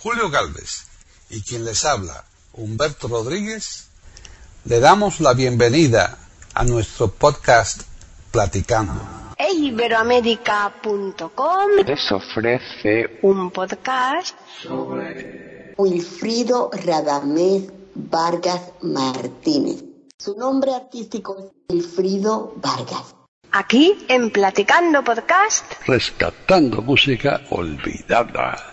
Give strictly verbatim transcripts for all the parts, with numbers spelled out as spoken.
Julio Gálvez y quien les habla, Humberto Rodríguez, le damos la bienvenida a nuestro podcast Platicando. iberoamérica punto com les ofrece un podcast sobre Wilfrido Radamés Vargas Martínez. Su nombre artístico es Wilfrido Vargas. Aquí en Platicando Podcast, rescatando música olvidada.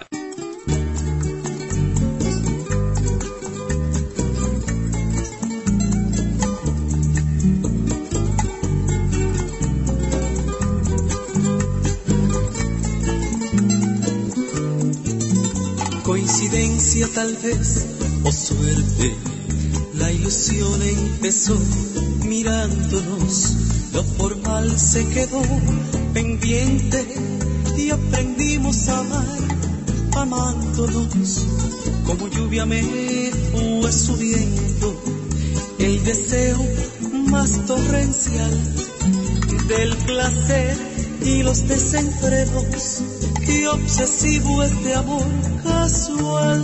Coincidencia tal vez o suerte, la ilusión empezó mirándonos, lo formal se quedó pendiente y aprendimos a amar amándonos. Como lluvia me fue subiendo el deseo más torrencial del placer y los desenfrenos y obsesivo este amor casual.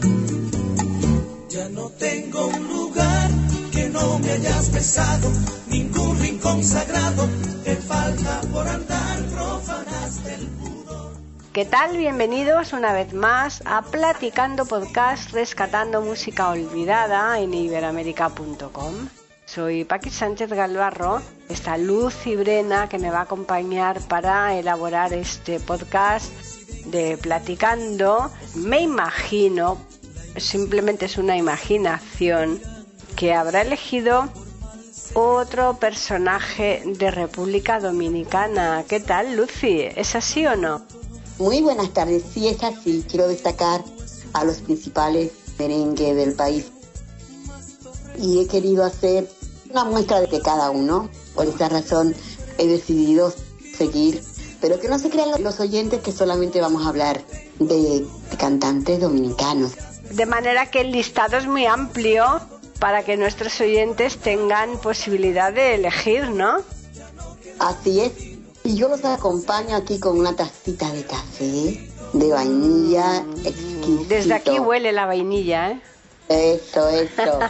Ya no tengo un lugar que no me hayas besado, ningún rincón sagrado te falta por andar, profanaste el pudor. ¿qué tal? Bienvenidos una vez más a Platicando Podcast, rescatando música olvidada en iberoamérica punto com. Soy Paqui Sánchez Galvarro, está Luz y Brena que me va a acompañar para elaborar este podcast de Platicando. Me imagino, simplemente es una imaginación, que habrá elegido otro personaje de República Dominicana. ¿Qué tal, Lucy? ¿Es así o no? Muy buenas tardes, sí es así. Quiero destacar a los principales merengue del país y he querido hacer una muestra de cada uno. Por esta razón he decidido seguir, pero que no se crean los oyentes que solamente vamos a hablar de, de cantantes dominicanos. De manera que el listado es muy amplio para que nuestros oyentes tengan posibilidad de elegir, ¿no? Así es. Y yo los acompaño aquí con una tacita de café, de vainilla, mm, exquisito. Desde aquí huele la vainilla, ¿eh? Eso, eso.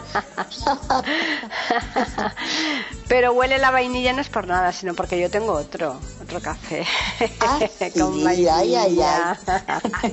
Pero huele la vainilla no es por nada, sino porque yo tengo otro, otro café. Ah, sí, con vainilla. Ay, ay, ay.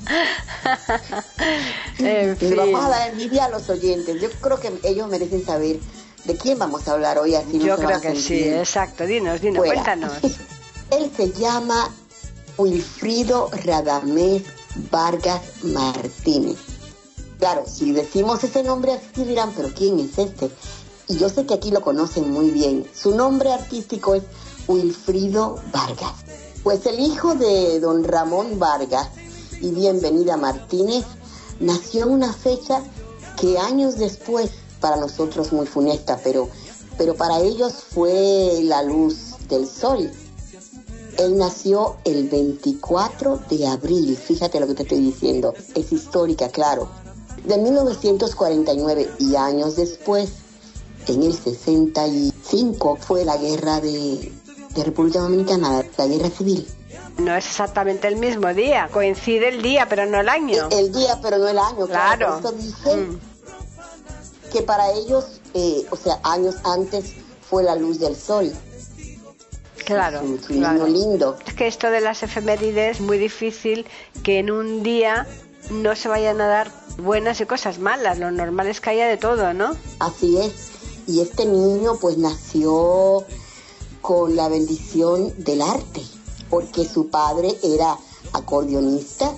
En fin. Y vamos a dar envidia a los oyentes. Yo creo que ellos merecen saber de quién vamos a hablar hoy. Así no yo se creo van a que sí, sentir exacto. Dinos, dinos, fuera. Cuéntanos. Él se llama Wilfrido Radamés Vargas Martínez. Claro, si decimos ese nombre así dirán, pero ¿quién es este? Y yo sé que aquí lo conocen muy bien. Su nombre artístico es Wilfrido Vargas. Pues el hijo de don Ramón Vargas y Bienvenida Martínez nació en una fecha que años después, para nosotros muy funesta, pero, pero para ellos fue la luz del sol. Él nació el veinticuatro de abril, fíjate lo que te estoy diciendo, es histórica, claro, de mil novecientos cuarenta y nueve, y años después, en el sesenta y cinco, fue la guerra de, de República Dominicana, la guerra civil. No es exactamente el mismo día, coincide el día, pero no el año. El, el día, pero no el año, claro. Claro. Por eso dije Mm. que para ellos, eh, o sea, años antes fue la luz del sol. Claro, Su, su claro. niño lindo. Es que esto de las efemérides es muy difícil que en un día no se vayan a dar buenas y cosas malas. Lo normal es que haya de todo, ¿no? Así es. Y este niño pues nació con la bendición del arte, porque su padre era acordeonista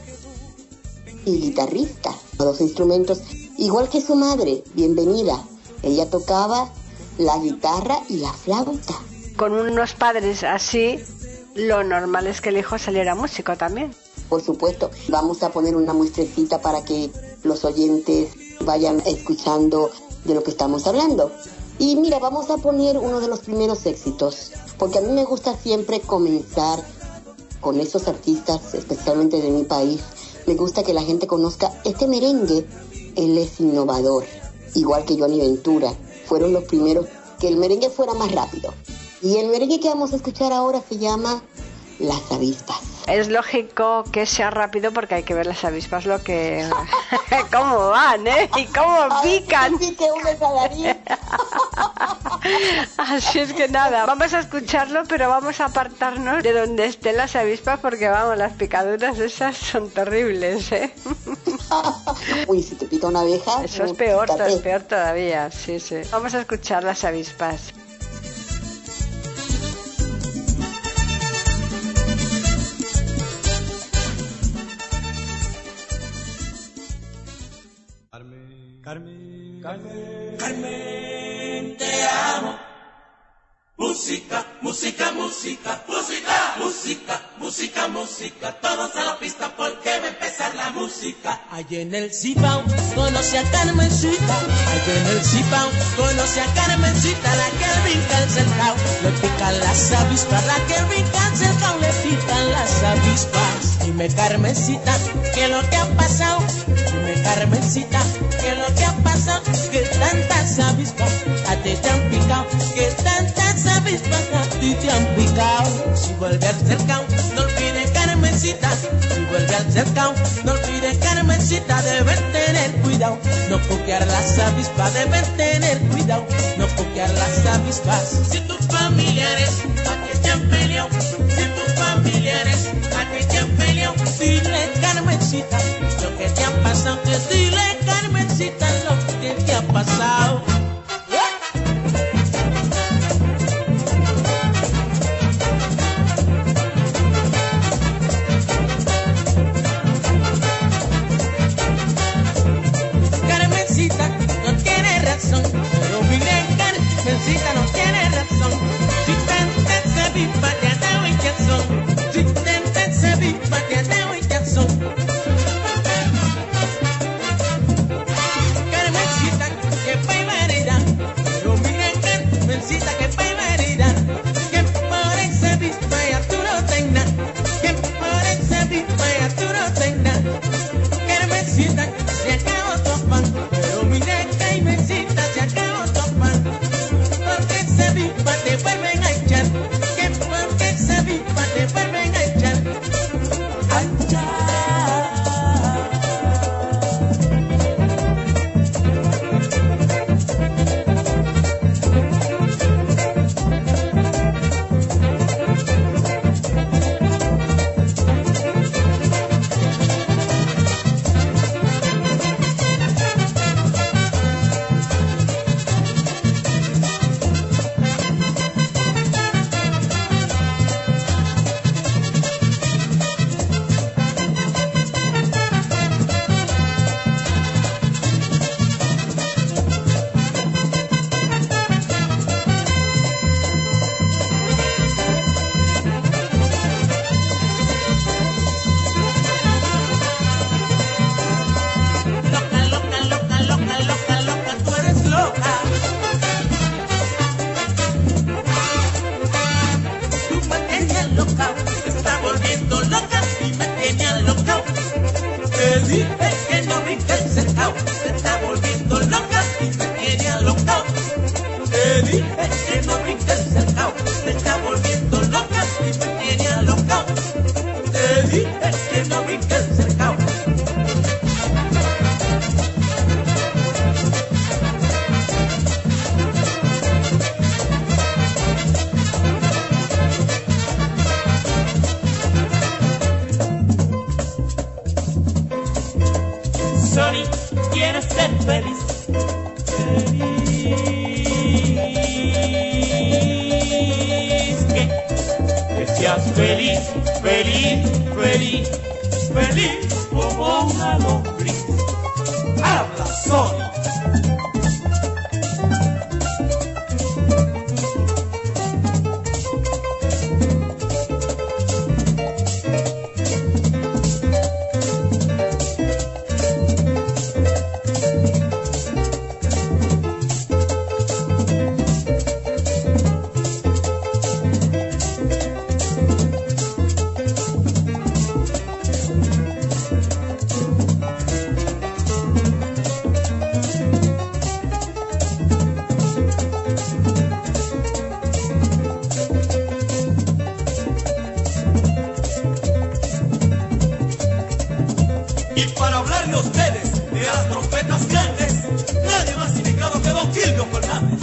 y guitarrista, dos instrumentos, igual que su madre, Bienvenida. Ella tocaba la guitarra y la flauta. Con unos padres así, lo normal es que el hijo saliera músico también. Por supuesto, vamos a poner una muestrecita para que los oyentes vayan escuchando de lo que estamos hablando. Y mira, vamos a poner uno de los primeros éxitos, porque a mí me gusta siempre comenzar con esos artistas, especialmente de mi país. Me gusta que la gente conozca este merengue. Él es innovador, igual que Johnny Ventura. Fueron los primeros que el merengue fuera más rápido. Y el merengue que vamos a escuchar ahora se llama Las Avispas. Es lógico que sea rápido porque hay que ver las avispas lo que... cómo van, ¿eh? Y cómo pican. Así es que nada, vamos a escucharlo, pero vamos a apartarnos de donde estén las avispas porque, vamos, las picaduras esas son terribles, ¿eh? Uy, si te pica una abeja... Eso es peor, es peor todavía, sí, sí. Vamos a escuchar las avispas. Carmen, Carmen, Carmen, te amo. Música, música, música, música, música, música, música. Todos a la pista porque va a empezar la música. Allí en el Cibao conoce a Carmencita. Allí en el Cibao conoce a Carmencita. La que brinca el cercao, le pican las avispas. La que brinca el cercao, le pican las avispas. Dime Carmencita, ¿qué es lo que ha pasado? Dime Carmencita, ¿qué es lo que ha pasado? Que tantas avispas a ti te han picado. Que tantas avispas a ti te han picado. Si vuelve al cercao, no olvide Carmencita. Si vuelve al cercao, no olvide Carmencita. Deben tener cuidado, no copiar las avispas. Deben tener cuidado, no copiar las avispas. Si tus familiares a ti te han peleado, si tus familiares a ti te han peleado, dile Carmencita lo que te ha pasado. Que dile Carmencita lo que te ha pasado. Carmencita no tiene razón, pero mire Carmencita no tiene razón. Si tantas avispas te han y ya son, si tantas avispas te han y ya son. Carmencita que barbaridad, pero mire Carmencita que barbaridad. Que por esa avispa ya tú no tengas, que por esa avispa ya tú no tengas. Carmencita se acabó tu afán, pero mire Carmencita se acabó tu afán. Porque esa avispa te vuelven a echar, que porque esa avispa te vuelven a echar. A echar. Loca, loca, loca, loca, loca, loca, tú eres loca. Tú me tenías loca, te está volviendo loca y me tenías loca. Te dije que no brinca el cercao, te está volviendo loca y me tenías loca. Te dije que no brinca el cercao, te está volviendo loca y me tenías loca. Te dije que no brinca el cercao. Sony, quieres ser feliz. Feliz. Que, que seas feliz, feliz, feliz, feliz como una lombriz. Habla, Sony. Y para hablarle a ustedes de las trompetas grandes, nadie más indicado que don Silvio Fernández.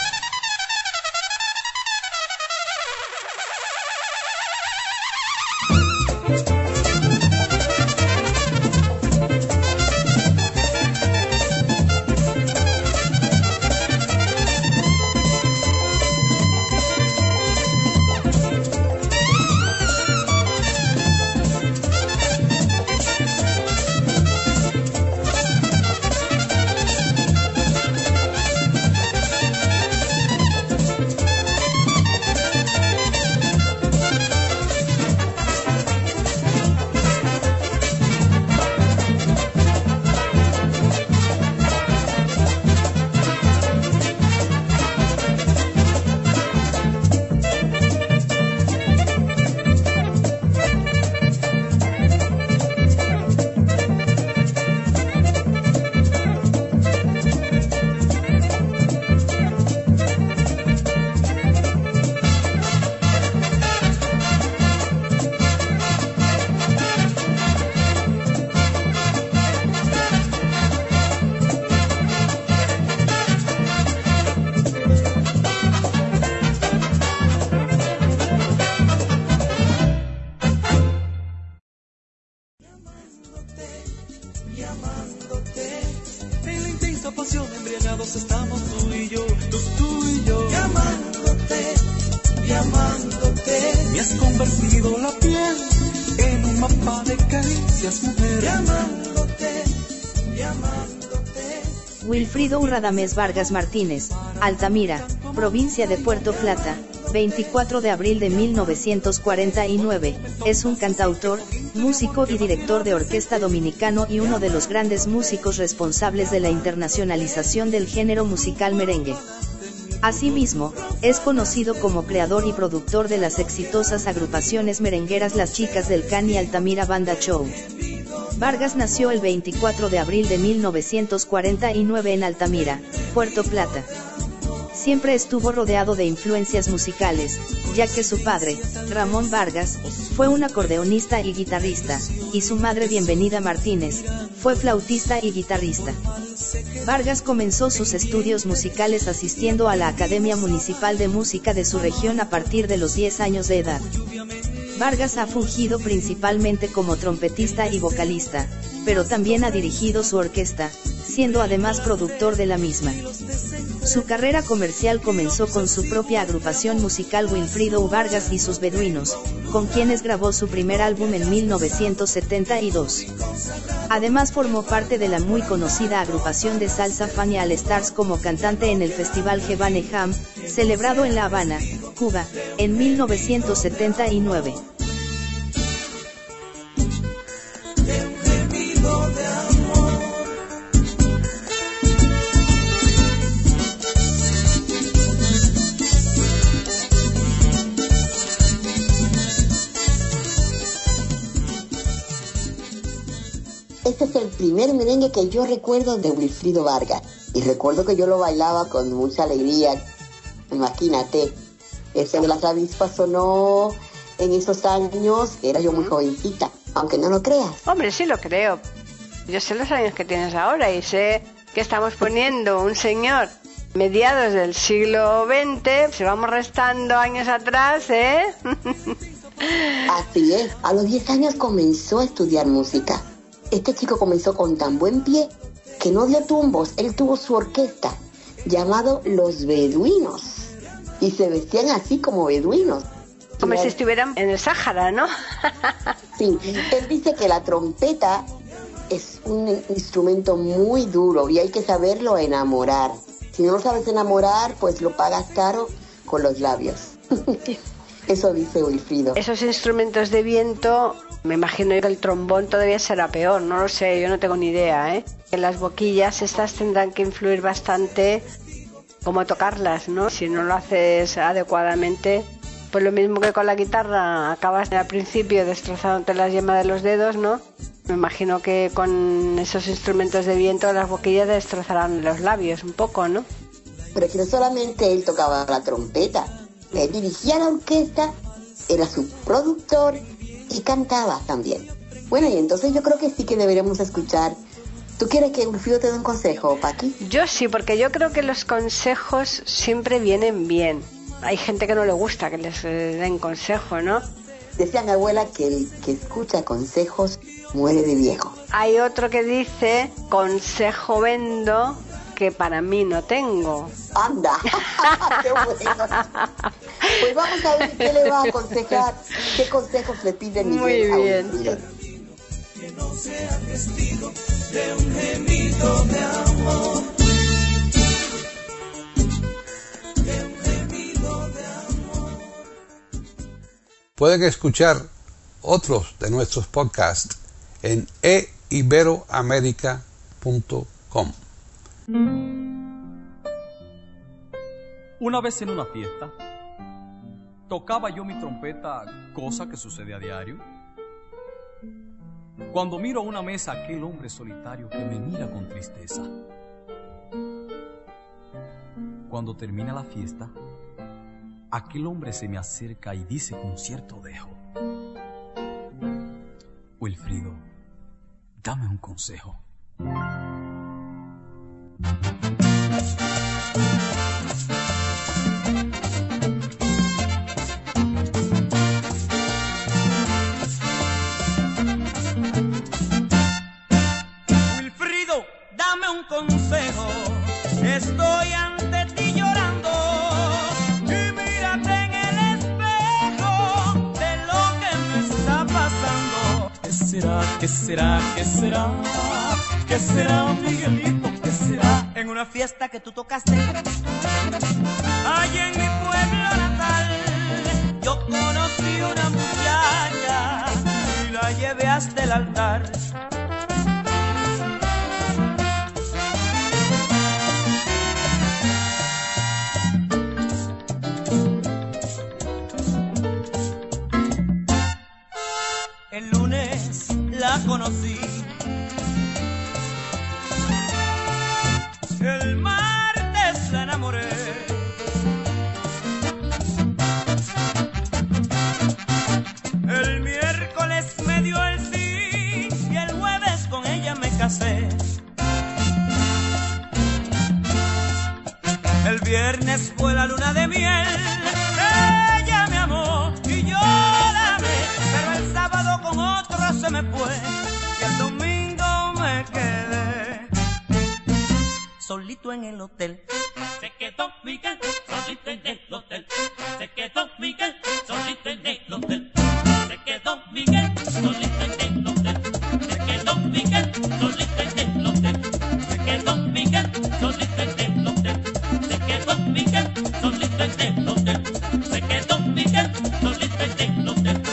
Wilfrido Radamés Vargas Martínez, Altamira, provincia de Puerto Plata, veinticuatro de abril de mil novecientos cuarenta y nueve, es un cantautor, músico y director de orquesta dominicano y uno de los grandes músicos responsables de la internacionalización del género musical merengue. Asimismo, es conocido como creador y productor de las exitosas agrupaciones merengueras Las Chicas del Can y Altamira Banda Show. Vargas nació el veinticuatro de abril de mil novecientos cuarenta y nueve en Altamira, Puerto Plata. Siempre estuvo rodeado de influencias musicales, ya que su padre, Ramón Vargas, fue un acordeonista y guitarrista, y su madre Bienvenida Martínez, fue flautista y guitarrista. Vargas comenzó sus estudios musicales asistiendo a la Academia Municipal de Música de su región a partir de los diez años de edad. Vargas ha fungido principalmente como trompetista y vocalista, pero también ha dirigido su orquesta, siendo además productor de la misma. Su carrera comercial comenzó con su propia agrupación musical Wilfrido Vargas y sus Beduinos, con quienes grabó su primer álbum en mil novecientos setenta y dos. Además formó parte de la muy conocida agrupación de salsa Fania All Stars como cantante en el Festival Havana Jam, celebrado en La Habana, Cuba, en mil novecientos setenta y nueve. Este es el primer merengue que yo recuerdo de Wilfrido Vargas. Y recuerdo que yo lo bailaba con mucha alegría. Imagínate, ese de las avispas sonó en esos años, era yo muy jovencita, aunque no lo creas. Hombre, sí lo creo. Yo sé los años que tienes ahora y sé que estamos poniendo un señor mediados del siglo veinte, si vamos restando años atrás, ¿eh? Así es, a los diez años comenzó a estudiar música. Este chico comenzó con tan buen pie que no dio tumbos, él tuvo su orquesta, llamado Los Beduinos, y se vestían así como beduinos. Como si estuvieran en el Sáhara, ¿no? Sí, él dice que la trompeta es un instrumento muy duro y hay que saberlo enamorar. Si no lo sabes enamorar, pues lo pagas caro con los labios. Eso dice Wilfrido. Esos instrumentos de viento, me imagino que el trombón todavía será peor, no lo sé, yo no tengo ni idea, ¿eh? Que las boquillas estas tendrán que influir bastante cómo tocarlas, ¿no? Si no lo haces adecuadamente, pues lo mismo que con la guitarra, acabas al principio destrozándote las yemas de los dedos, ¿no? Me imagino que con esos instrumentos de viento las boquillas destrozarán los labios un poco, ¿no? Pero que no solamente él tocaba la trompeta, él dirigía la orquesta, era su productor y cantaba también. Bueno, y entonces yo creo que sí que deberíamos escuchar. ¿Tú quieres que Wilfrido te dé un consejo, Paqui? Yo sí, porque yo creo que los consejos siempre vienen bien. Hay gente que no le gusta que les eh, den consejo, ¿no? Decía mi abuela que el que escucha consejos muere de viejo. Hay otro que dice, consejo vendo que para mí no tengo. ¡Anda! ¡Qué bueno! Pues vamos a ver qué le va a aconsejar, qué consejos le pide Miguel. Muy bien. Que no sea testigo de un gemido de amor. De un gemido de amor. Pueden escuchar otros de nuestros podcasts en e iberoamerica punto com. Una vez en una fiesta, tocaba yo mi trompeta, cosa que sucede a diario, cuando miro a una mesa aquel hombre solitario que me mira con tristeza. Cuando termina la fiesta, aquel hombre se me acerca y dice con cierto dejo: Wilfrido, dame un consejo. Wilfrido, dame un consejo. Estoy ante ti llorando y mírate en el espejo de lo que me está pasando. ¿Qué será? ¿Qué será? ¿Qué será? ¿Qué será, Miguelito? ¿Qué será? En una fiesta que tú tocaste allá en mi pueblo natal, yo conocí una muchacha y la llevé hasta el altar. El lunes la conocí, el martes la enamoré, el miércoles me dio el sí y el jueves con ella me casé. El viernes fue la luna de miel, ella me amó y yo la amé, pero el sábado con otro se me fue y el domingo me quedé solito en el hotel. Se quedó Miguel solito en el hotel. Se quedó Miguel solito en el hotel. Se quedó Miguel solito en el hotel. Se quedó Miguel solito en el hotel. Se quedó Miguel solito en el hotel. Se quedó Miguel solito en el hotel. Se quedó Miguel solito en el hotel.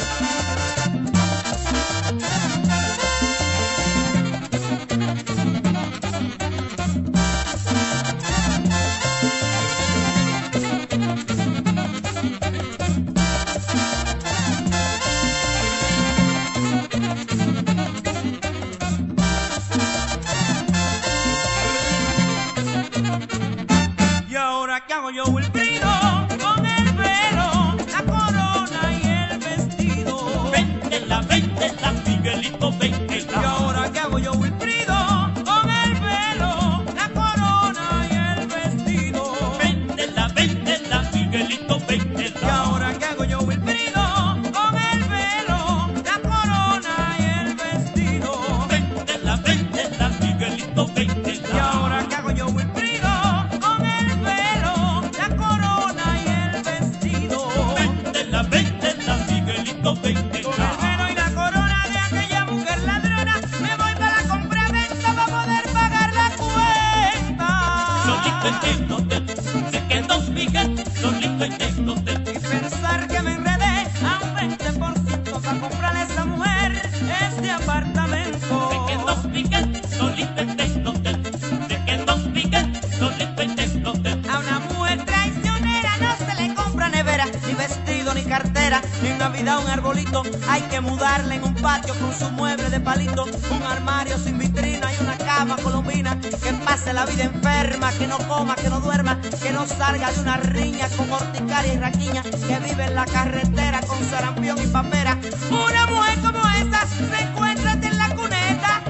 Y ahora qué hago yo, Wilfrido, con el velo, la corona y el vestido. Véndela, véndela, Miguelito, véndela. Y ahora qué hago yo, Wilfrido, con el velo, la corona y el vestido. Véndela, véndela, Miguelito, Y véndela. ahora qué hago yo, Wilfrido, con el velo, la corona y el vestido. Véndela, véndela, Miguelito, véndela. Y ahora qué hago yo, Wilfrido, con el velo, la corona y el vestido. Véndela, véndela, Miguelito, Con el véndela. velo y la corona de aquella mujer ladrona, me voy para la compra-venta para poder pagar la Solito cuenta. en el hotel. Se quedó Miguel solito en el hotel. Y pensar que me enredé a un veinte por ciento para comprarle a esa mujer este apartamento. Se quedó Miguel solito en el hotel. Se quedó Miguel solito en el hotel. A una mujer traicionera no se le compra nevera, ni vestido, ni cartera, ni en Navidad un arbolito. Hay que mudarla en un patio con su mueble de palito, un armario sin vitrina y una cama dama colombina, que pase la vida enferma, que no coma, que no duerma, que no salga de una riña con horticaria y raquiña, que vive en la carretera con sarampión y papera. Una mujer como esa se encuentra en la cuneta.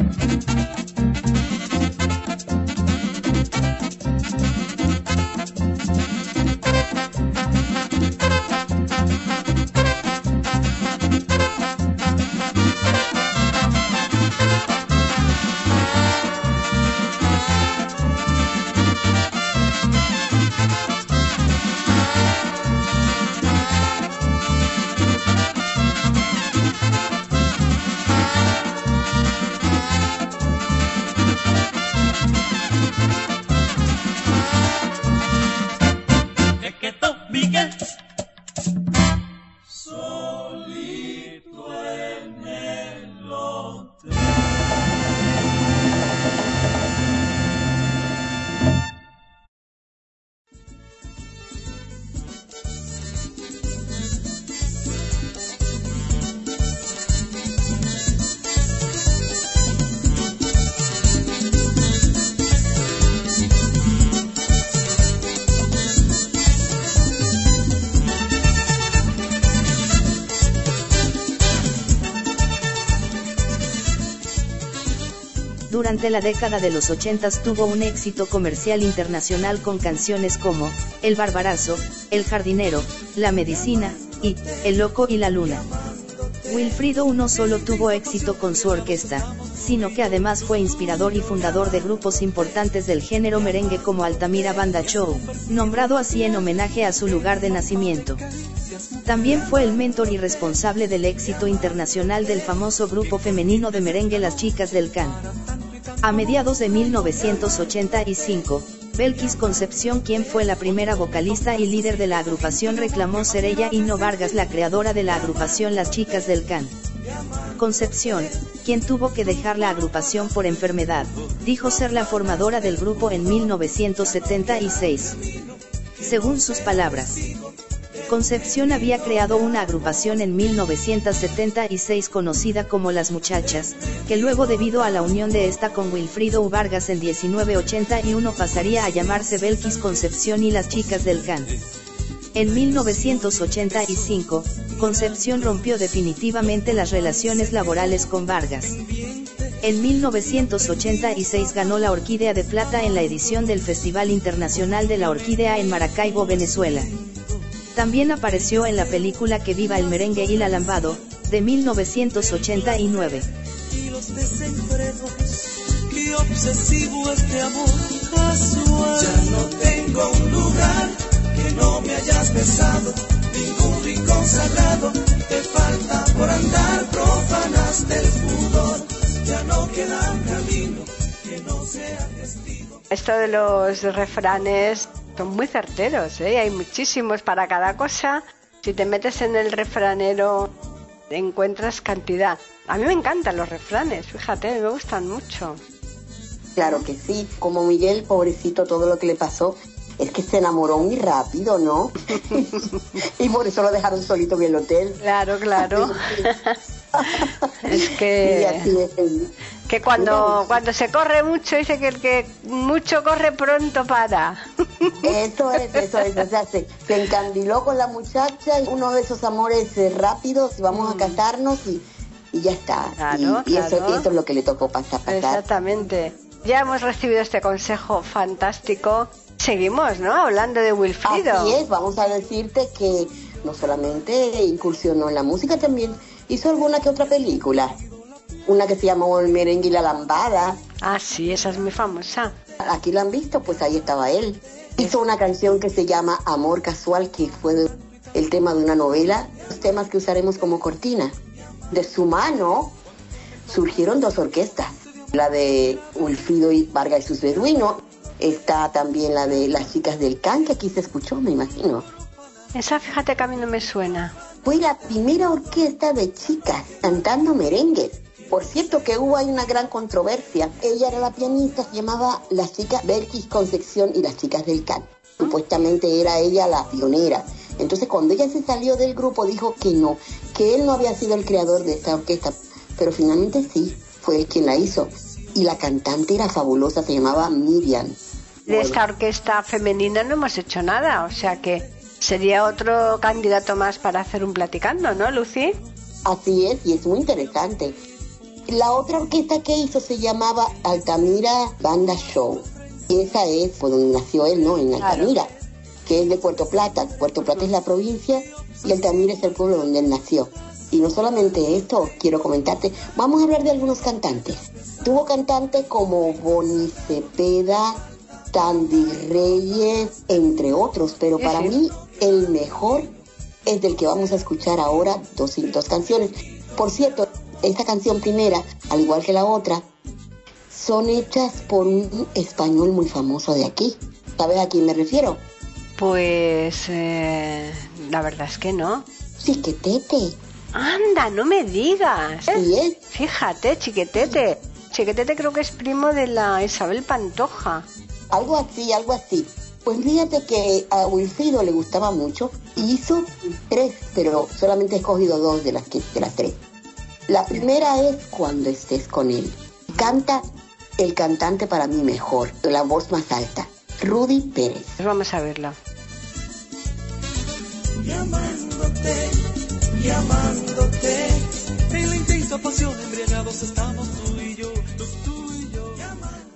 Durante la década de los ochentas tuvo un éxito comercial internacional con canciones como El Barbarazo, El Jardinero, La Medicina, y El Loco y la Luna. Wilfrido no solo tuvo éxito con su orquesta, sino que además fue inspirador y fundador de grupos importantes del género merengue como Altamira Banda Show, nombrado así en homenaje a su lugar de nacimiento. También fue el mentor y responsable del éxito internacional del famoso grupo femenino de merengue Las Chicas del Can. A mediados de mil novecientos ochenta y cinco, Belkis Concepción, quien fue la primera vocalista y líder de la agrupación, reclamó ser ella y no Vargas la creadora de la agrupación Las Chicas del Can. Concepción, quien tuvo que dejar la agrupación por enfermedad, dijo ser la formadora del grupo en mil novecientos setenta y seis. Según sus palabras, Concepción había creado una agrupación en mil novecientos setenta y seis conocida como Las Muchachas, que luego, debido a la unión de esta con Wilfrido Vargas en mil novecientos ochenta y uno, pasaría a llamarse Belkis Concepción y Las Chicas del Can. En mil novecientos ochenta y cinco, Concepción rompió definitivamente las relaciones laborales con Vargas. En mil novecientos ochenta y seis ganó la Orquídea de Plata en la edición del Festival Internacional de la Orquídea en Maracaibo, Venezuela. También apareció en la película Que Viva el Merengue y la Lambado, de mil novecientos ochenta y nueve. Y los desenfrenos, qué obsesivo este amor casual. Ya no tengo un lugar que no me hayas besado, ningún rincón sagrado te falta por andar, profanaste el pudor. Ya no queda un camino que no sea testigo. Esto de los refranes son muy certeros, ¿eh? Hay muchísimos para cada cosa. Si te metes en el refranero, encuentras cantidad. A mí me encantan los refranes, fíjate, me gustan mucho. Claro que sí, como Miguel, pobrecito, todo lo que le pasó es que se enamoró muy rápido, ¿no? Y por eso lo dejaron solito en el hotel. Claro, claro. Es que, así es. que cuando, cuando se corre mucho, dice que el que mucho corre pronto para. Eso es, eso es. O sea, se, se encandiló con la muchacha, uno de esos amores eh, rápidos, vamos mm. a casarnos y, y ya está. Claro, y, y claro. Eso, eso es lo que le tocó pasar, pasar. Exactamente. Ya hemos recibido este consejo fantástico. Seguimos, ¿no? Hablando de Wilfrido. Así es, vamos a decirte que no solamente incursionó en la música, también hizo alguna que otra película. Una que se llamó El Merengue y la Lambada. Ah, sí, esa es muy famosa. Aquí la han visto, pues ahí estaba él. Hizo una canción que se llama Amor Casual, que fue el tema de una novela. Los temas que usaremos como cortina. De su mano surgieron dos orquestas. La de Wilfrido y Vargas y sus beduinos. Está también la de Las Chicas del Can, que aquí se escuchó, me imagino. Esa, fíjate que a mí no me suena. Fue la primera orquesta de chicas cantando merengue. Por cierto que hubo ahí una gran controversia. Ella era la pianista, se llamaba Las Chicas Belkis Concepción y Las Chicas del Can. Supuestamente era ella la pionera. Entonces cuando ella se salió del grupo dijo que no, que él no había sido el creador de esta orquesta. Pero finalmente sí, fue él quien la hizo. y la cantante era fabulosa, se llamaba Miriam. De esta orquesta femenina no hemos hecho nada, o sea que sería otro candidato más para hacer un platicando, ¿no, Lucy? Así es, y es muy interesante. La otra orquesta que hizo se llamaba Altamira Banda Show, y esa es por donde nació él, ¿no? En Altamira, claro, que es de Puerto Plata. Puerto Plata es la provincia y Altamira es el pueblo donde él nació. Y no solamente esto, quiero comentarte, vamos a hablar de algunos cantantes. Tuvo cantantes como Bonnie Cepeda, Tandy Reyes, entre otros, pero para sí, mí el mejor es del que vamos a escuchar ahora, dos, dos canciones. Por cierto, esta canción primera, al igual que la otra, son hechas por un español muy famoso de aquí. ¿Sabes a quién me refiero? Pues eh, la verdad es que no. Chiquetete. Anda, no me digas. Sí, ¿eh? Fíjate, Chiquetete. Chiquetete creo que es primo de la Isabel Pantoja. Algo así, algo así. Pues fíjate que a Wilfrido le gustaba mucho y hizo tres, pero solamente he escogido dos de las, que, de las tres. La primera es Cuando estés con él. Canta el cantante para mí mejor, la voz más alta, Rudy Pérez. Vamos a verla. Llamándote, llamándote, en la intensa pasión embriagados estamos tú y yo, tú y yo, llamándote.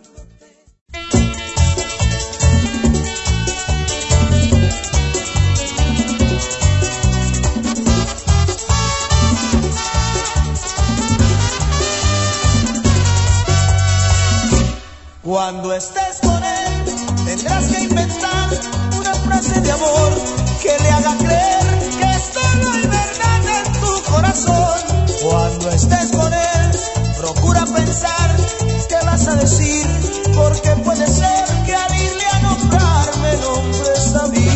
Cuando estés con él, tendrás que inventar una frase de amor que le haga creer que solo hay verdad en tu corazón. Cuando estés con él, procura pensar qué vas a decir, porque puede ser que al irle a nombrar me nombres a mí.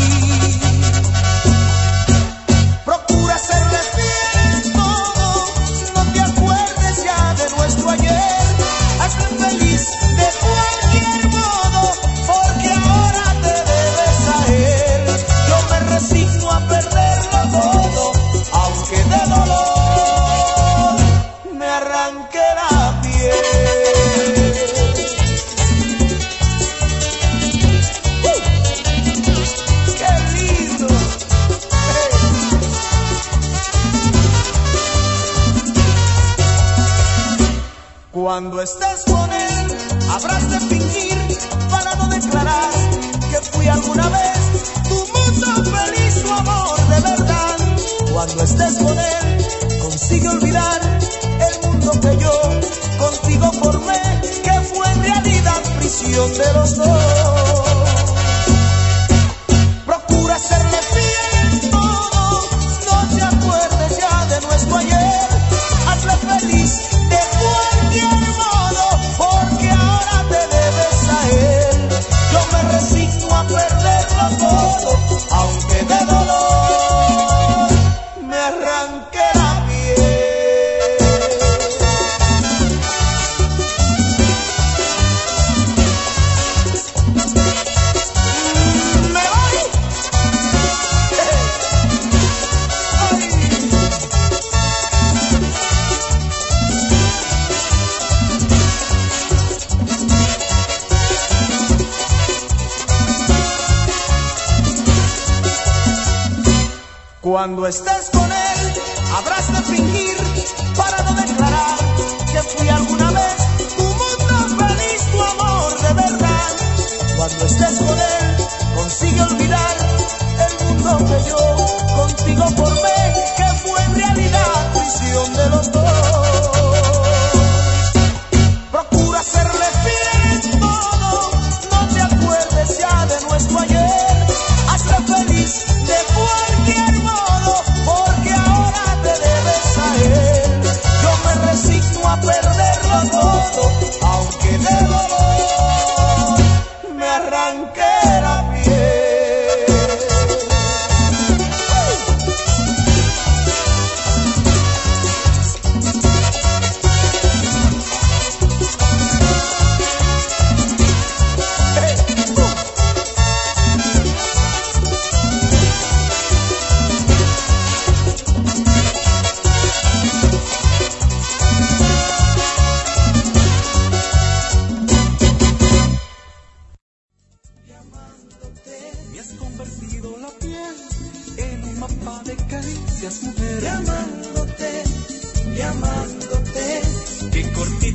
Procura serle fiel en todo, no te acuerdes ya de nuestro ayer. Hazle feliz de cualquier modo, porque ahora te debes a él. Yo me resigno a perderlo todo, aunque de dolor me arranque la piel. ¡Uh! ¡Qué lindo! Hey. Cuando estés con él, habrás de fingir para no declarar que fui alguna vez tu mundo feliz, tu amor de verdad. Cuando estés con él, consigue olvidar el mundo que yo contigo formé, que fue en realidad prisión de los dos. Procura serle fiel en todo, no te acuerdes ya de nuestro ayer. Hazle feliz de cualquier modo, porque ahora te debes a él. Yo me resigno a perderlo todo, aunque de dolor me arranque la piel. Me voy. Ay. Cuando estés con él, habrás de fingir para no declarar que fui alguna vez tu mundo feliz, tu amor de verdad. Cuando estés con él, consigue olvidar el mundo que yo contigo formé, que fue en realidad prisión de los dos. Procura serle fiel en todo, no te acuerdes ya de nuestro ayer. Hazle feliz de cualquier modo, porque ahora te debes a él. Yo me resigno a perderlo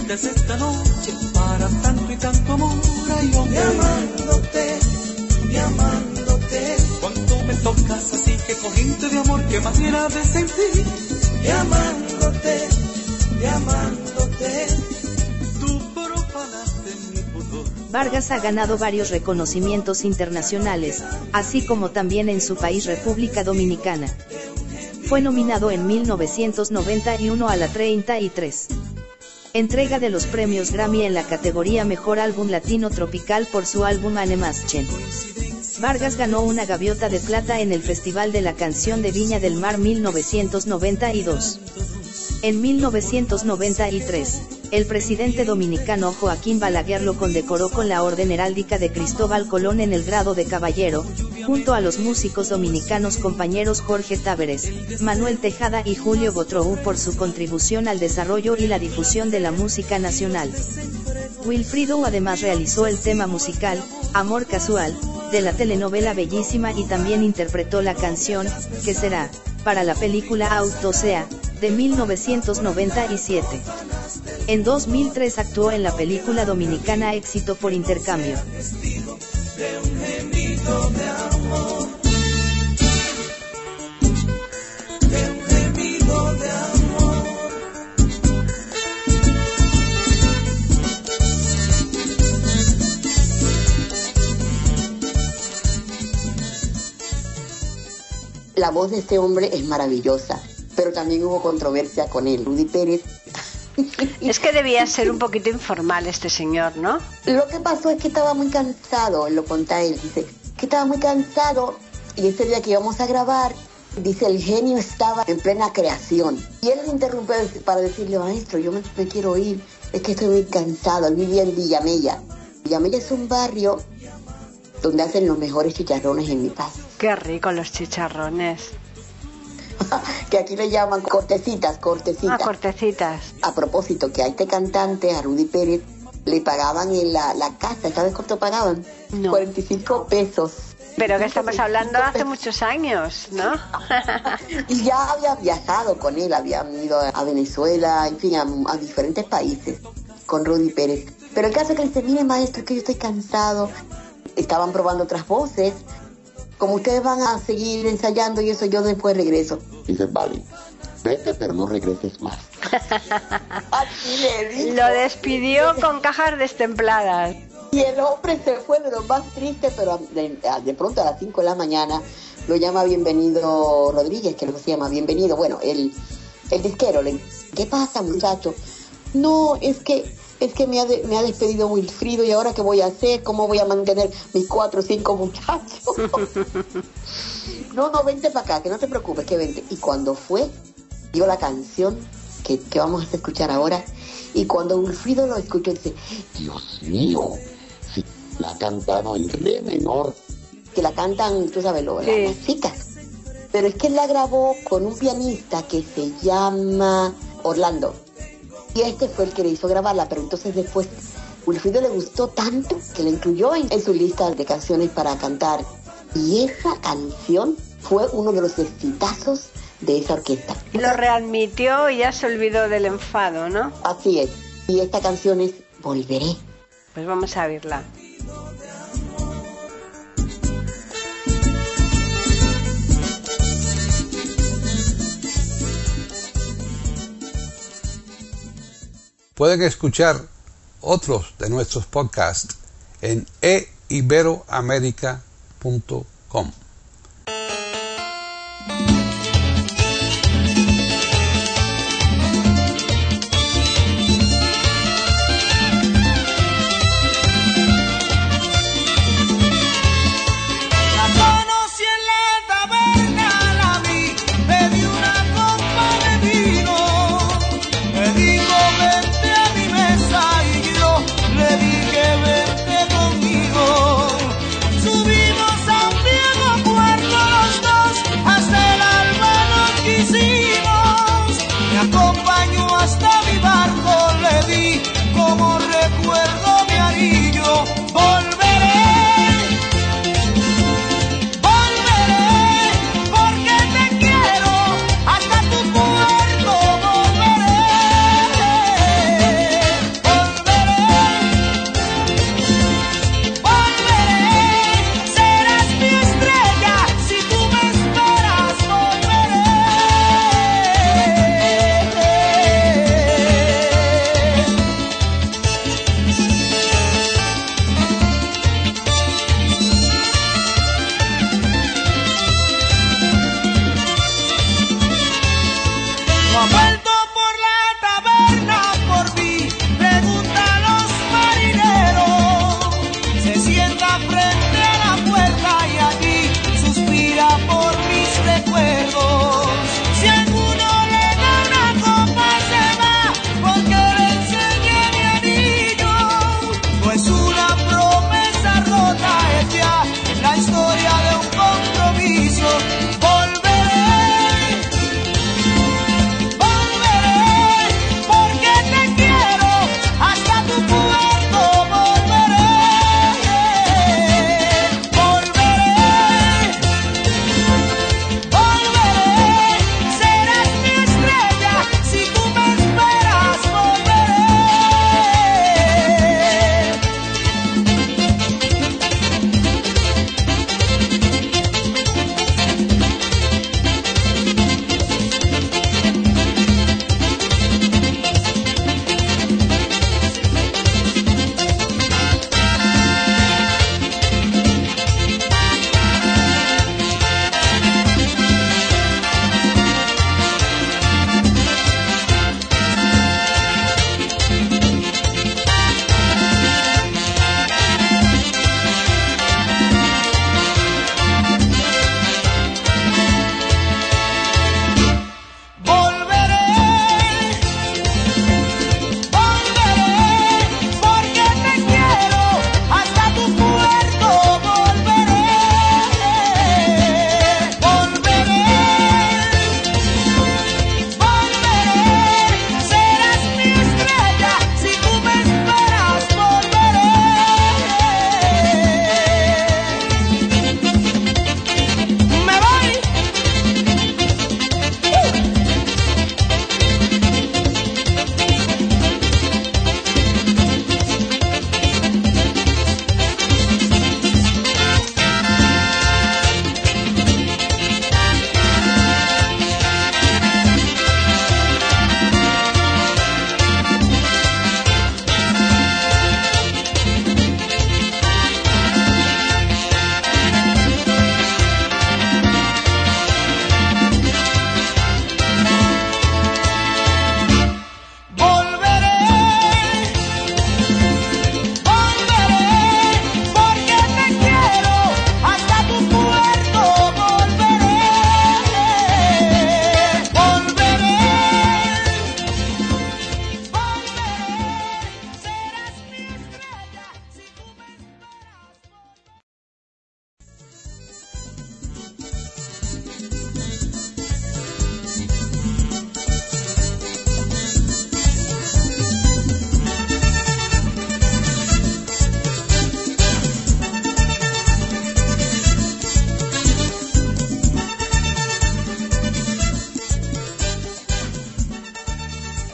es esta noche para tanto y tanto amor. Ay, hombre, amándote, y amándote. Cuánto me tocas así, que corriente de amor, qué manera de sentir. Y amándote, y amándote. Tú profanaste mi pudor. Vargas ha ganado varios reconocimientos internacionales, así como también en su país República Dominicana. Fue nominado en mil novecientos noventa y uno a la treinta y tres entrega de los premios Grammy en la categoría Mejor Álbum Latino Tropical por su álbum Anemaschen. Vargas ganó una gaviota de plata en el Festival de la Canción de Viña del Mar mil novecientos noventa y dos. En mil novecientos noventa y tres, el presidente dominicano Joaquín Balaguer lo condecoró con la Orden Heráldica de Cristóbal Colón en el grado de caballero, junto a los músicos dominicanos compañeros Jorge Táveres, Manuel Tejada y Julio Botrou por su contribución al desarrollo y la difusión de la música nacional. Wilfrido además realizó el tema musical, Amor Casual, de la telenovela Bellísima y también interpretó la canción, ¿Qué será?, para la película Autosea, de mil novecientos noventa y siete. En dos mil tres actuó en la película dominicana Éxito por Intercambio. La voz de este hombre es maravillosa, pero también hubo controversia con él. Rudy Pérez. Es que debía ser un poquito informal este señor, ¿no? Lo que pasó es que estaba muy cansado, lo conta él, dice que estaba muy cansado y ese día que íbamos a grabar, dice, el genio estaba en plena creación. Y él me interrumpió para decirle, maestro, yo me, me quiero ir, es que estoy muy cansado. Él vivía en Villamella. Villamella es un barrio donde hacen los mejores chicharrones en mi país. Qué rico los chicharrones. Que aquí le llaman cortecitas, cortecitas. Ah, cortecitas. A propósito, que a este cantante, a Rudy Pérez, le pagaban en la, la casa, ¿sabes cuánto pagaban? No. cuarenta y cinco pesos. Pero que estamos hablando hace muchos años, ¿no? Y ya había viajado con él, habían ido a Venezuela, en fin, a, a diferentes países con Rudy Pérez. Pero el caso es que le dice, mire maestro, es que yo estoy cansado. Estaban probando otras voces. Como ustedes van a seguir ensayando y eso, yo después regreso. Dice, vale, vete, pero no regreses más. Así le dijo. Lo despidió con cajas destempladas. Y el hombre se fue de lo más triste, pero de, de pronto a las cinco de la mañana lo llama Bienvenido Rodríguez, que no se llama Bienvenido. Bueno, el, el disquero le dice, ¿qué pasa, muchacho? No, es que... Es que me ha, de, me ha despedido Wilfrido y ahora qué voy a hacer, cómo voy a mantener mis cuatro o cinco muchachos. No, no, vente para acá, que no te preocupes, que vente. Y cuando fue, dio la canción que, que vamos a escuchar ahora, y cuando Wilfrido lo escuchó, dice, Dios mío, si la cantaron en re menor, que la cantan, tú sabes, lo, sí. Las chicas. Pero es que él la grabó con un pianista que se llama Orlando. Y este fue el que le hizo grabarla, pero entonces después Wilfrido le gustó tanto que la incluyó en, en su lista de canciones para cantar. Y esa canción fue uno de los exitazos de esa orquesta. Lo readmitió y ya se olvidó del enfado, ¿no? Así es. Y esta canción es Volveré. Pues vamos a verla. Pueden escuchar otros de nuestros podcasts en e iberoamerica punto com. Subimos a un viejo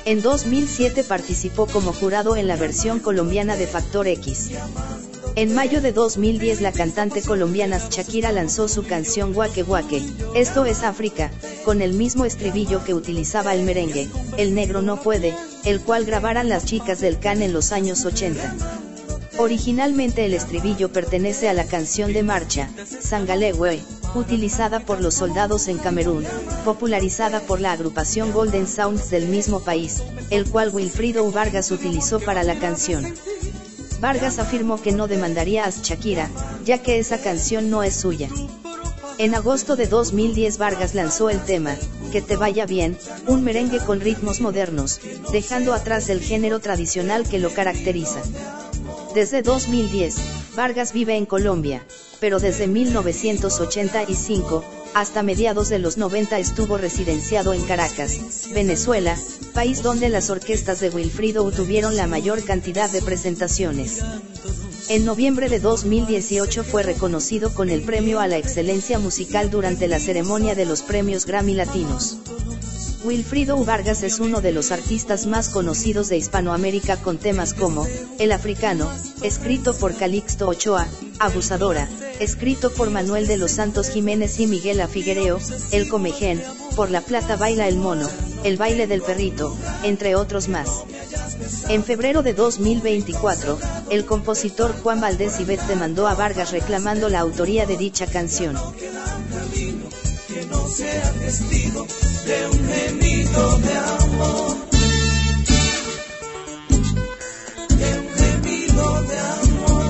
En dos mil siete participó como jurado en la versión colombiana de Factor X. En mayo de dos mil diez la cantante colombiana Shakira lanzó su canción Guaque Guaque, esto es África, con el mismo estribillo que utilizaba el merengue, El Negro No Puede, el cual grabaran las chicas del Can en los años ochenta. Originalmente el estribillo pertenece a la canción de marcha, Sangalewe, utilizada por los soldados en Camerún, popularizada por la agrupación Golden Sounds del mismo país, el cual Wilfrido Vargas utilizó para la canción. Vargas afirmó que no demandaría a Shakira, ya que esa canción no es suya. En agosto de dos mil diez Vargas lanzó el tema, Que Te Vaya Bien, un merengue con ritmos modernos, dejando atrás el género tradicional que lo caracteriza. Desde dos mil diez, Vargas vive en Colombia, pero desde mil novecientos ochenta y cinco, hasta mediados de los noventa estuvo residenciado en Caracas, Venezuela, país donde las orquestas de Wilfrido tuvieron la mayor cantidad de presentaciones. En noviembre de dos mil dieciocho fue reconocido con el premio a la excelencia musical durante la ceremonia de los premios Grammy Latinos. Wilfrido Vargas es uno de los artistas más conocidos de Hispanoamérica con temas como El Africano, escrito por Calixto Ochoa, Abusadora, escrito por Manuel de los Santos Jiménez y Miguel Afiguereo, El Comején, Por la Plata Baila el Mono, El Baile del Perrito, entre otros más. En febrero de dos mil veinticuatro, el compositor Juan Valdés Ibet demandó a Vargas reclamando la autoría de dicha canción. Que no sea testigo de un gemido de amor, de un gemido de amor.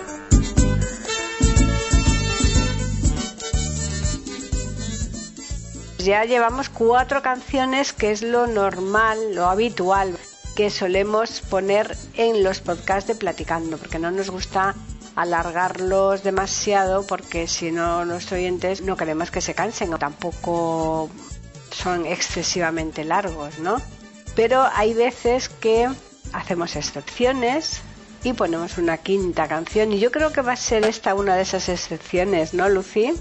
Ya llevamos cuatro canciones, que es lo normal, lo habitual que solemos poner en los podcasts de Platicando, porque no nos gusta alargarlos demasiado, porque si no los oyentes no queremos que se cansen, o tampoco son excesivamente largos, ¿no? Pero hay veces que hacemos excepciones y ponemos una quinta canción, y yo creo que va a ser esta una de esas excepciones, ¿no, Lucy?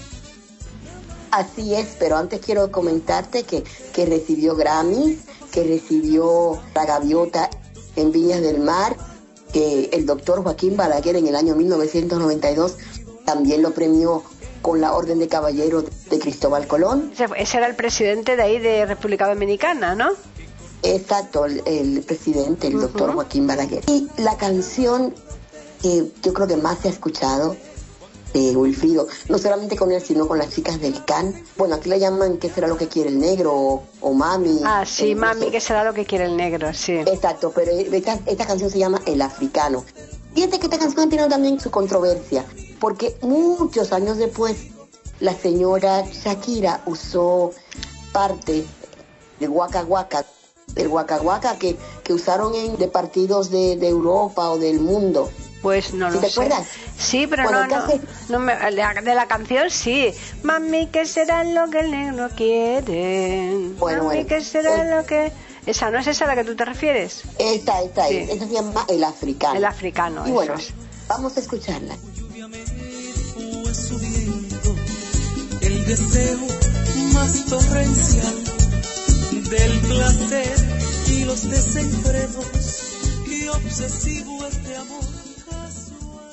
Así es, pero antes quiero comentarte que, que recibió Grammys, que recibió la Gaviota en Viñas del Mar, que el doctor Joaquín Balaguer en el año mil novecientos noventa y dos también lo premió con la Orden de Caballero de Cristóbal Colón. Ese era el presidente de ahí de República Dominicana, ¿no? Exacto, el, el presidente, el uh-huh. doctor Joaquín Balaguer. Y la canción que yo creo que más se ha escuchado de Wilfrido, no solamente con él, sino con las chicas del Can. Bueno, aquí le llaman ¿Qué será lo que quiere el negro? O, o Mami. Ah, sí, eh, Mami, ¿qué será lo que quiere el negro? Sí. Exacto, pero esta, esta canción se llama El Africano. Fíjate que esta canción tiene también su controversia, porque muchos años después, la señora Shakira usó parte del Waka Waka, del Waka Waka que, que usaron en de partidos de, de Europa o del mundo. Pues no ¿Sí lo te sé. acuerdas? Sí, pero bueno, no, entonces... no, no me, de la canción sí. Mami, ¿qué será lo que el negro quiere? Bueno, Mami, bueno. ¿qué será Eh... lo que...? ¿Esa no es esa a la que tú te refieres? Esta, esta, sí. esta se llama El Africano. El Africano, y bueno, eso es. Vamos a escucharla. El deseo más torrencial del placer y los desenfrenos y obsesivo este amor casual.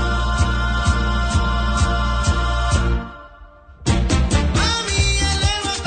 Mami, eleva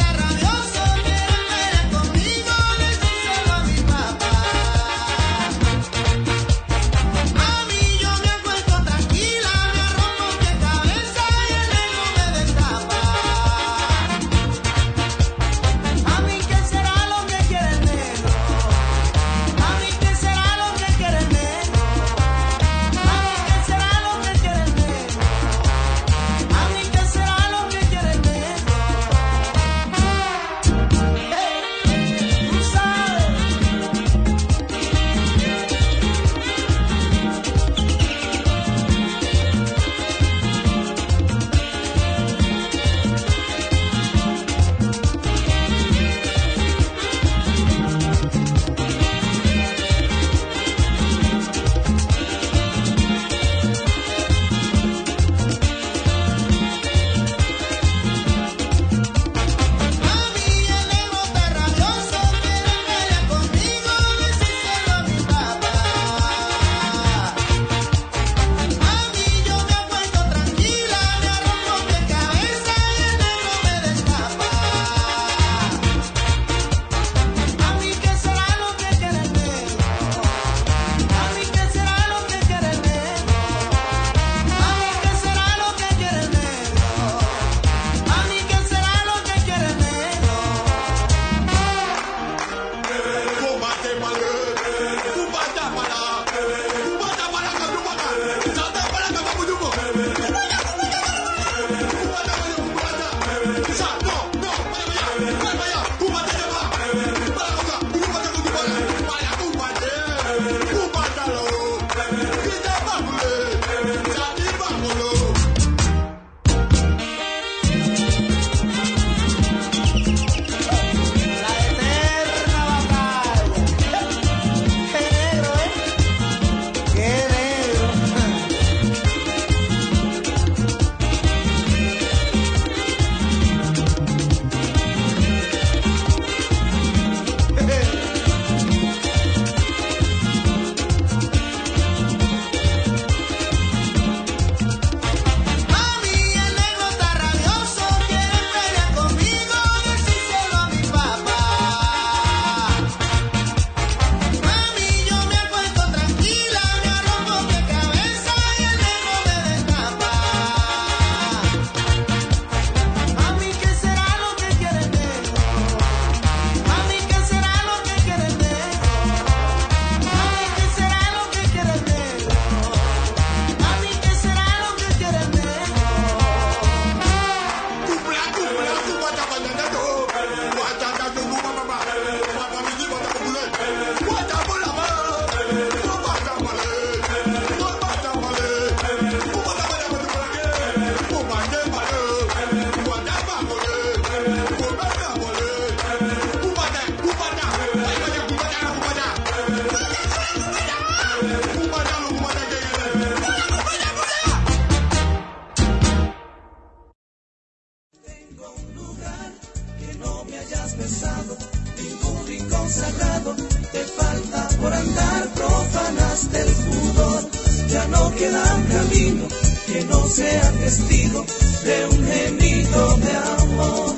has besado, ningún rincón sagrado te falta por andar, profanaste el pudor. Ya no queda camino que no sea testigo de un gemido de amor.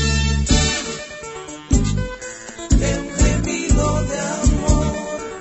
De un gemido de amor.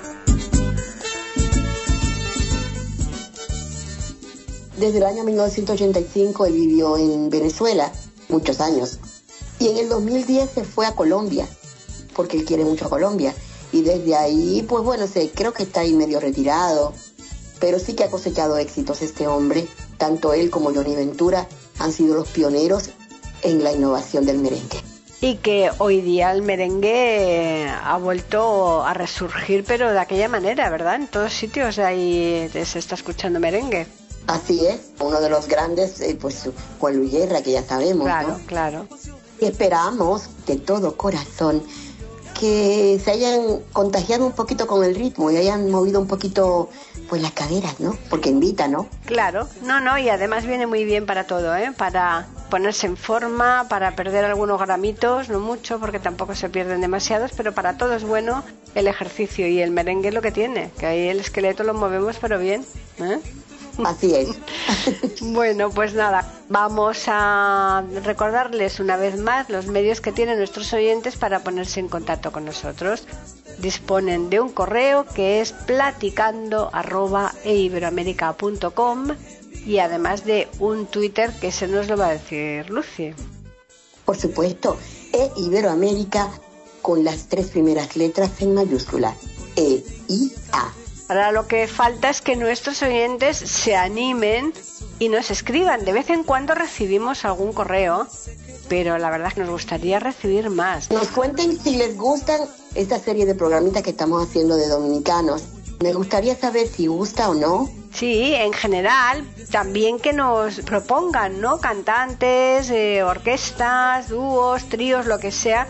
Desde el año mil novecientos ochenta y cinco él vivió en Venezuela muchos años. Y en el dos mil diez se fue a Colombia, porque él quiere mucho a Colombia. Y desde ahí, pues bueno, sé, creo que está ahí medio retirado. Pero sí que ha cosechado éxitos este hombre. Tanto él como Johnny Ventura han sido los pioneros en la innovación del merengue. Y que hoy día el merengue ha vuelto a resurgir, pero de aquella manera, ¿verdad? En todos sitios ahí se está escuchando merengue. Así es, uno de los grandes, eh, pues Juan Luis Guerra, que ya sabemos, claro, ¿no? Claro, Y esperamos de todo corazón que se hayan contagiado un poquito con el ritmo y hayan movido un poquito pues las caderas, ¿no? Porque invita, ¿no? Claro, no, no, y además viene muy bien para todo, ¿eh? Para ponerse en forma, para perder algunos gramitos, no mucho, porque tampoco se pierden demasiados, pero para todo es bueno el ejercicio, y el merengue lo que tiene, que ahí el esqueleto lo movemos pero bien, ¿eh? Así es. Bueno, pues nada, vamos a recordarles una vez más los medios que tienen nuestros oyentes para ponerse en contacto con nosotros. Disponen de un correo que es platicando arroba e iberoamerica punto com y además de un Twitter que se nos lo va a decir Lucy. Por supuesto, E Iberoamérica con las tres primeras letras en mayúscula, E I A. Ahora lo que falta es que nuestros oyentes se animen y nos escriban. De vez en cuando recibimos algún correo, pero la verdad es que nos gustaría recibir más. Nos cuenten si les gustan esta serie de programitas que estamos haciendo de dominicanos. Me gustaría saber si gusta o no. Sí, en general, también que nos propongan, ¿no? Cantantes, eh, orquestas, dúos, tríos, lo que sea,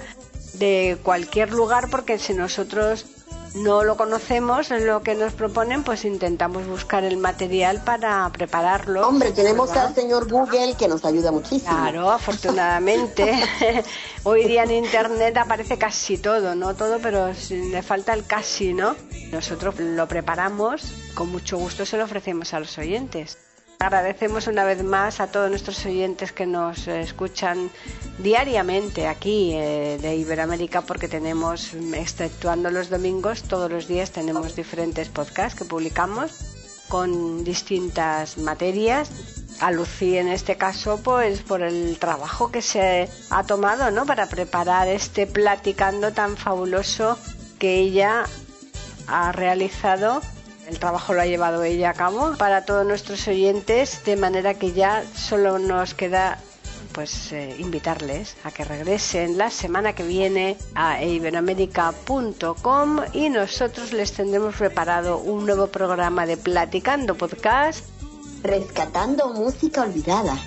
de cualquier lugar, porque si nosotros no lo conocemos, lo que nos proponen, pues intentamos buscar el material para prepararlo. Hombre, tenemos ¿verdad? Al señor Google que nos ayuda muchísimo. Claro, afortunadamente. Hoy día en Internet aparece casi todo, no todo, pero le falta el casi, ¿no? Nosotros lo preparamos, con mucho gusto se lo ofrecemos a los oyentes. Agradecemos una vez más a todos nuestros oyentes que nos escuchan diariamente aquí eh, de Iberoamérica, porque tenemos, exceptuando los domingos, todos los días tenemos diferentes podcasts que publicamos con distintas materias. A Lucía en este caso, pues por el trabajo que se ha tomado, ¿no? Para preparar este platicando tan fabuloso que ella ha realizado. El trabajo lo ha llevado ella a cabo para todos nuestros oyentes, de manera que ya solo nos queda pues eh, invitarles a que regresen la semana que viene a e iberoamerica punto com y nosotros les tendremos preparado un nuevo programa de Platicando Podcast, rescatando música olvidada.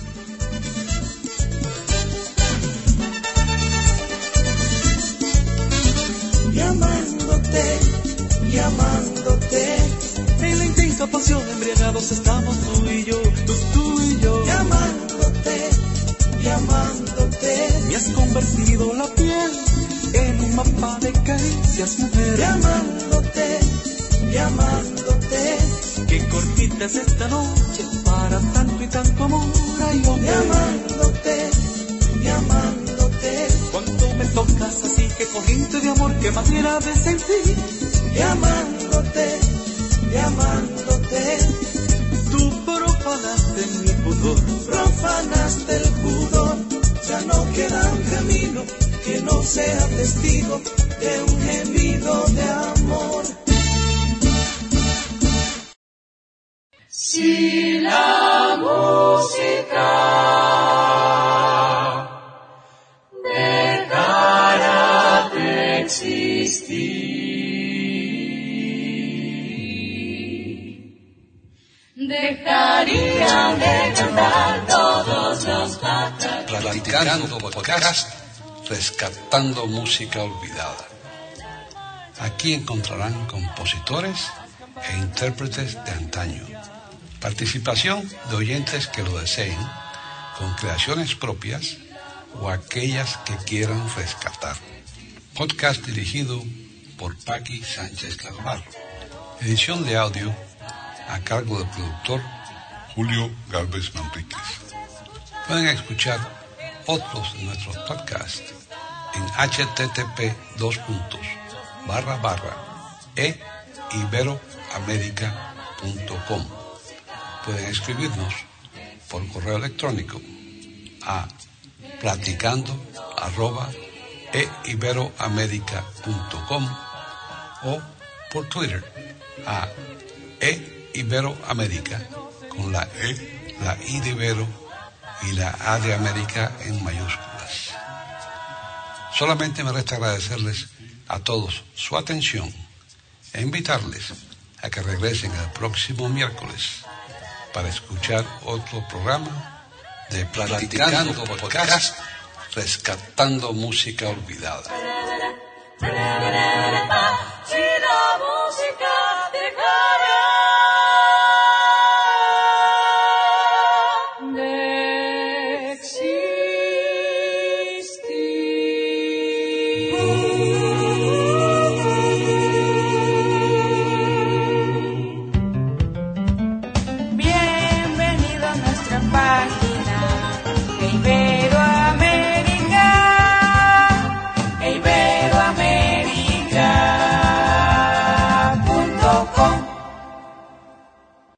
Llamándote, llamándote, en la intensa pasión embriagados estamos tú y yo, tú, tú y yo. Llamándote, llamándote, me has convertido la piel en un mapa de caricias, mujer. Llamándote, llamándote, qué cortita es esta noche para tanto y tanto amor. Ay, hombre. Llamándote, llamándote, cuando me tocas así, que corriente de amor, qué manera de sentir. Llamándote, llamándote, tú profanaste mi pudor, profanaste el pudor. Ya no queda un camino que no sea testigo de un gemido de amor. Si la música dejara de existir, dejarían de cantar todos los patas. Platicando podcast, rescatando música olvidada. Aquí encontrarán compositores e intérpretes de antaño. Participación de oyentes que lo deseen, con creaciones propias o aquellas que quieran rescatar. Podcast dirigido por Paqui Sánchez Galvarro. Edición de audio a cargo del productor Julio Galvez Manríquez. Pueden escuchar otros de nuestros podcasts en http dos puntos barra barra e iberoamerica punto com. Pueden escribirnos por correo electrónico a platicando arroba e iberoamerica punto com o por Twitter a e iberoamerica con la E, la I de Ibero y la A de América en mayúsculas. Solamente me resta agradecerles a todos su atención e invitarles a que regresen el próximo miércoles para escuchar otro programa de Platicando, Platicando Podcast, rescatando música olvidada. Si la música dejara de existir. Bienvenido a nuestra página, baby.